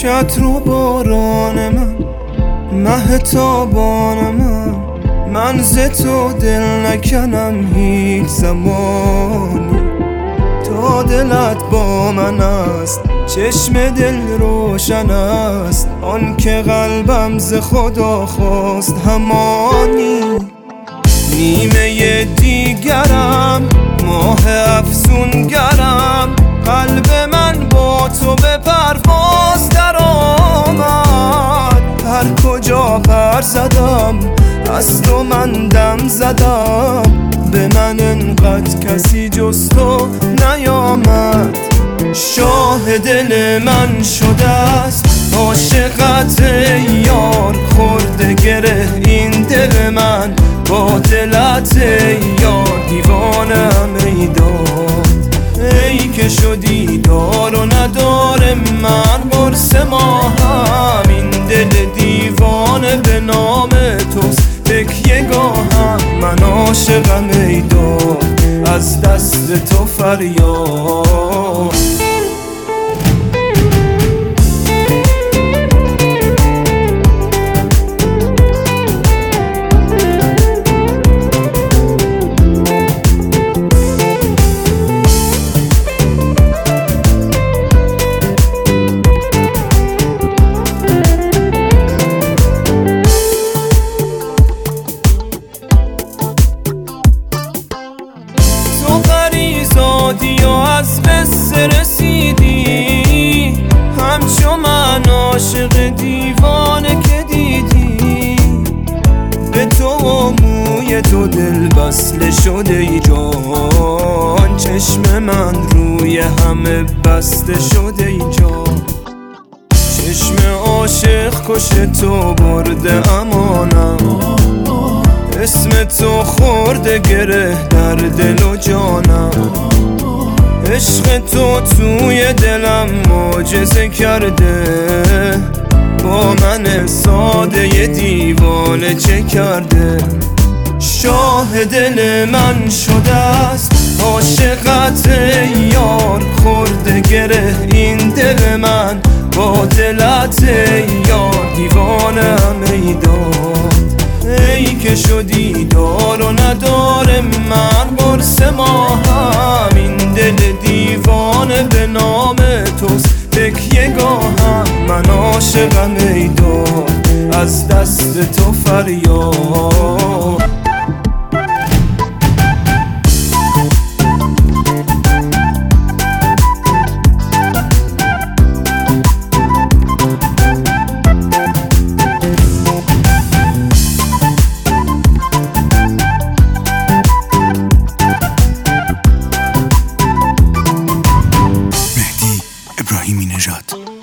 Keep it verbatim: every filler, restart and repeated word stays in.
چتر و باران من، مه تابان من، من ز تو دل نکنم هیچ زمانی. تا دلت با من است چشم دل روشن است، آن که قلبم ز خدا خواست همانی. نیمه دیگرم ماه افسونگرم، قلب من با تو به پرواز در آمد. هر کجا پر زدم از تو من دم زدم، به من انقدر کسی جز تو نیامد. شاه دل من شده است عاشقت یار، خورده گره این دل من با دلت یار. دیوانم ای داد ای که شدی دار و ندار من، قرص ما هم این دل دیوانه به نام توست تکیه گاهم. من عاشقم ای داد از دست تو فریاد. زادی و از قصه رسیدی، همچو من عاشق دیوانه که دیدی. به تو و موی تو دل بسله شده ای جان، چشم من روی همه بسته شده ای جان. چشم عاشق کش تو برده امانم، اسم تو خورده گره در دل و جانم. عشق تو توی دلم معجزه کرده، با من ساده دیوانه چه کرده. شاه دل من شده است عاشقت یار، خورده گره این دل من با دلت یار. دیوانم ای داد ای که شدی دار و ندار من، قرص ما هم این دل دیوانه به نام توست تکیه گاهم. من عاشقم ای داد از دست تو فریاد. ابراهیمی نژاد.